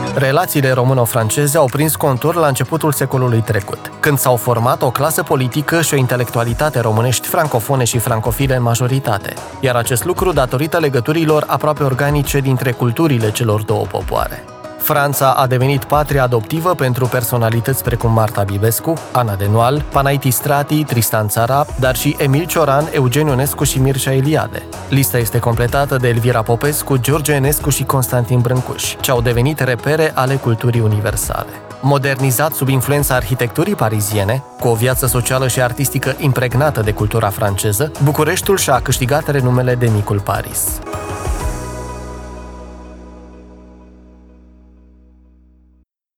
Relațiile româno-franceze au prins contur la începutul secolului trecut, când s-au format o clasă politică și o intelectualitate românești francofone și francofile în majoritate, iar acest lucru datorită legăturilor aproape organice dintre culturile celor două popoare. Franța a devenit patria adoptivă pentru personalități precum Marta Bibescu, Ana de Noal, Panaiti Strati, Tristan Țara, dar și Emil Cioran, Eugen Ionescu și Mircea Eliade. Lista este completată de Elvira Popescu, George Enescu și Constantin Brâncuș, ce au devenit repere ale culturii universale. Modernizat sub influența arhitecturii pariziene, cu o viață socială și artistică impregnată de cultura franceză, Bucureștiul și-a câștigat renumele de micul Paris.